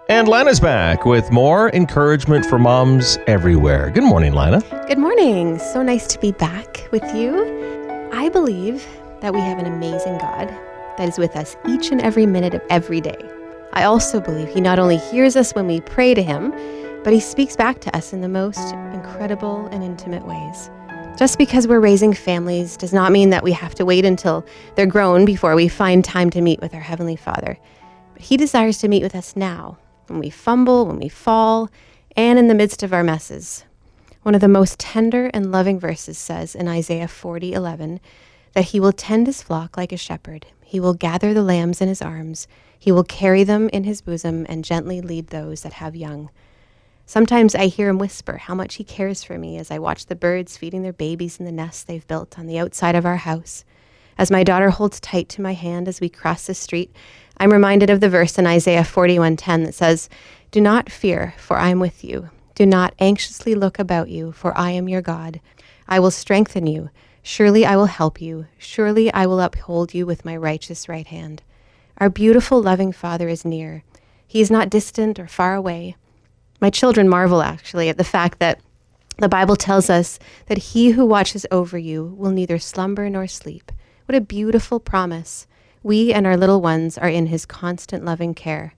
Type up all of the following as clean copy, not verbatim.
And Lana's back with more encouragement for moms everywhere. Good morning, Lana. Good morning. So nice to be back with you. I believe that we have an amazing God that is with us each and every minute of every day. I also believe He not only hears us when we pray to Him, but He speaks back to us in the most incredible and intimate ways. Just because we're raising families does not mean that we have to wait until they're grown before we find time to meet with our Heavenly Father. But He desires to meet with us now, when we fumble, when we fall, and in the midst of our messes. One of the most tender and loving verses says in Isaiah 40:11 that He will tend His flock like a shepherd. He will gather the lambs in His arms. He will carry them in His bosom and gently lead those that have young. Sometimes I hear Him whisper how much He cares for me as I watch the birds feeding their babies in the nests they've built on the outside of our house. As my daughter holds tight to my hand as we cross the street, I'm reminded of the verse in Isaiah 41:10 that says, "Do not fear, for I am with you. Do not anxiously look about you, for I am your God. I will strengthen you. Surely I will help you. Surely I will uphold you with my righteous right hand." Our beautiful, loving Father is near. He is not distant or far away. My children marvel, actually, at the fact that the Bible tells us that He who watches over you will neither slumber nor sleep. What a beautiful promise. We and our little ones are in His constant loving care.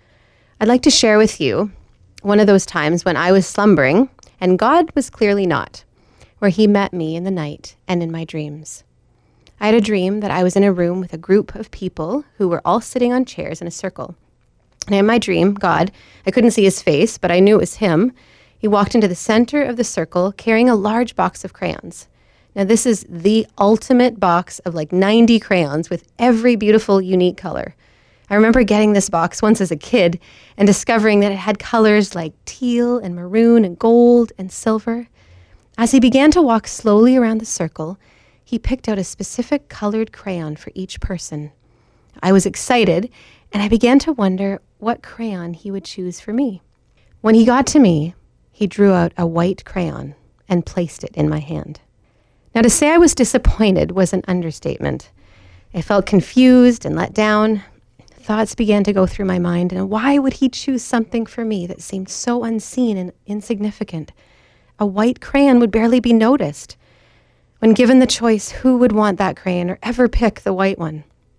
I'd like to share with you one of those times when I was slumbering, and God was clearly not, where He met me in the night and in my dreams. I had a dream that I was in a room with a group of people who were all sitting on chairs in a circle. And in my dream, God, I couldn't see His face, but I knew it was Him. He walked into the center of the circle carrying a large box of crayons. Now, this is the ultimate box of like 90 crayons with every beautiful, unique color. I remember getting this box once as a kid and discovering that it had colors like teal and maroon and gold and silver. As He began to walk slowly around the circle, He picked out a specific colored crayon for each person. I was excited, and I began to wonder what crayon He would choose for me. When He got to me, He drew out a white crayon and placed it in my hand. Now, to say I was disappointed was an understatement. I felt confused and let down. Thoughts began to go through my mind, and why would He choose something for me that seemed so unseen and insignificant? A white crayon would barely be noticed. When given the choice, who would want that crayon or ever pick the white one?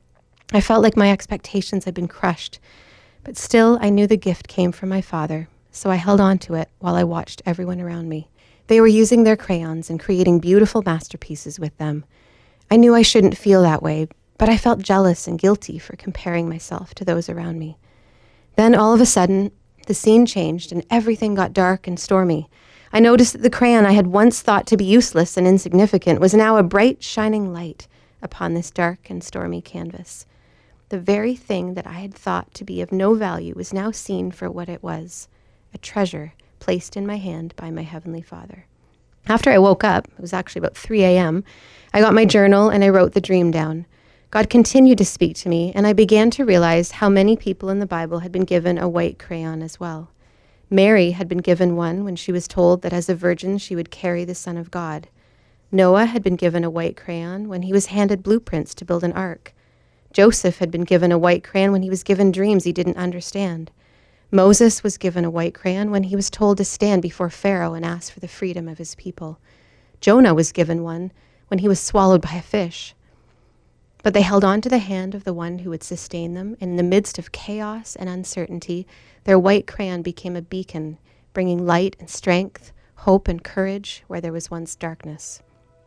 I felt like my expectations had been crushed, but still I knew the gift came from my Father, so I held on to it while I watched everyone around me. They were using their crayons and creating beautiful masterpieces with them. I knew I shouldn't feel that way, but I felt jealous and guilty for comparing myself to those around me. Then all of a sudden, the scene changed and everything got dark and stormy. I noticed that the crayon I had once thought to be useless and insignificant was now a bright, shining light upon this dark and stormy canvas. The very thing that I had thought to be of no value was now seen for what it was, a treasure placed in my hand by my Heavenly Father. After I woke up, it was actually about 3 a.m., I got my journal and I wrote the dream down. God continued to speak to me, and I began to realize how many people in the Bible had been given a white crayon as well. Mary had been given one when she was told that as a virgin she would carry the Son of God. Noah had been given a white crayon when he was handed blueprints to build an ark. Joseph had been given a white crayon when he was given dreams he didn't understand. Moses was given a white crayon when he was told to stand before Pharaoh and ask for the freedom of his people. Jonah was given one when he was swallowed by a fish. But they held on to the hand of the one who would sustain them, and in the midst of chaos and uncertainty, their white crayon became a beacon, bringing light and strength, hope and courage where there was once darkness.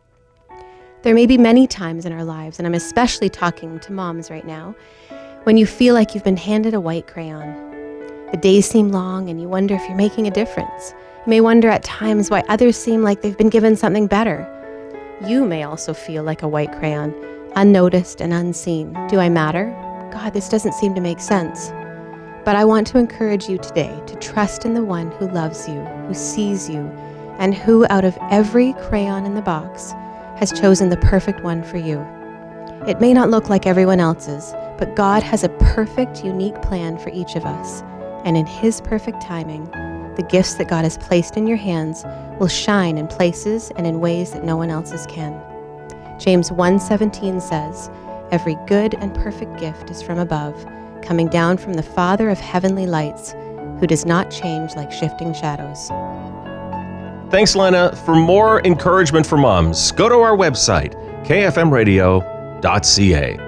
There may be many times in our lives, and I'm especially talking to moms right now, when you feel like you've been handed a white crayon. The days seem long and you wonder if you're making a difference. You may wonder at times why others seem like they've been given something better. You may also feel like a white crayon, unnoticed and unseen. Do I matter? God, this doesn't seem to make sense. But I want to encourage you today to trust in the one who loves you, who sees you, and who out of every crayon in the box has chosen the perfect one for you. It may not look like everyone else's, but God has a perfect, unique plan for each of us. And in His perfect timing, the gifts that God has placed in your hands will shine in places and in ways that no one else's can. James 1:17 says, "Every good and perfect gift is from above, coming down from the Father of heavenly lights, who does not change like shifting shadows. Thanks, Lena. For more encouragement for moms, go to our website, kfmradio.ca.